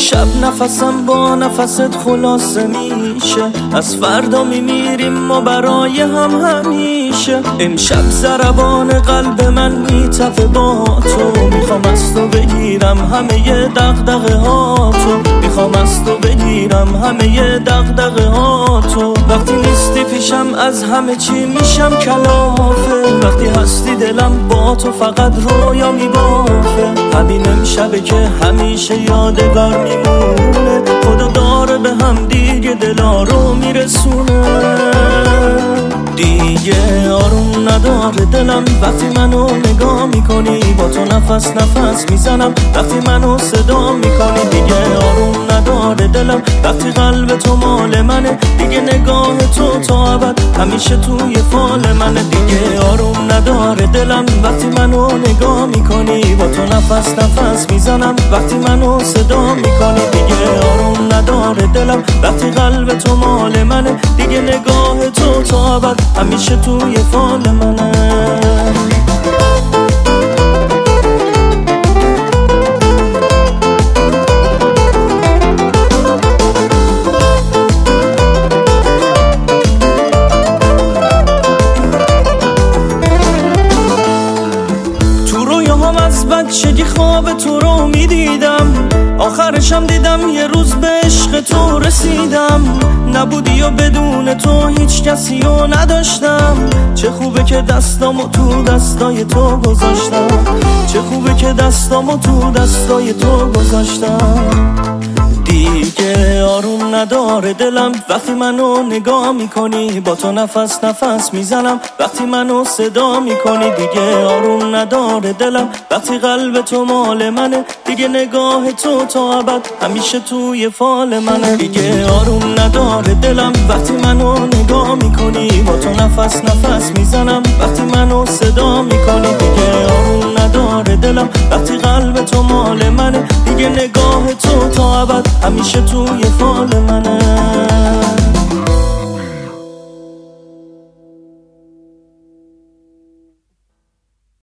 امشب نفسم با نفست خلاصه میشه، از فردا میمیریم ما برای هم همیشه. امشب ضربان قلب من میتپه با تو، میخوام از تو بگیرم همه دغدغه ها تو، میخوام از تو بگیرم همه دغدغه ها تو. وقتی نیستی پیشم از همه چی میشم کلافه، وقتی هستی دلم با تو فقط رویا میبافه. همین امشبه که همیشه یادگار میمونه، خدا داره به هم دیگه دلا رو میرسونه. دیگه آروم نداره دلم وقتی منو نگاه میکنی، با تو نفس نفس میزنم وقتی منو صدا میکنی. دیگه آروم نداره دلم وقتی قلب تو مال منه، دیگه نگاه تو تا ابد همیشه توی فال منه. دیگه آروم نداره دلم وقتی منو نگاه میکنی، با تو نفس نفس میزنم وقتی منو صدا میکنی. دیگه آروم نداره دلم وقتی قلب تو مال منه، دیگه نگاه تو تا ابد همیشه توی فال منه. از بچگی خواب تو رو میدیدم، آخرشم دیدم یه روز به عشق تو رسیدم. نبودی و بدون تو هیچ کسی رو نداشتم، چه خوبه که دستامو تو دستای تو گذاشتم، چه خوبه که دستامو تو دستای تو گذاشتم. دیگه آروم نداره دلم وقتی منو نگاه میکنی، با تو نفس نفس میزنم وقتی منو صدا میکنی. دیگه آروم نداره دلم وقتی قلب تو مال منه، دیگه نگاه تو تا ابد همیشه توی فال منه. دیگه آروم نداره دلم وقتی منو نگاه میکنی، با تو نفس نفس میزنم وقتی منو صدا میکنی. دیگه آروم نداره دلم وقتی قلب تو مال منه، دیگه نگاه تو تا ابد همیشه توی فال منه.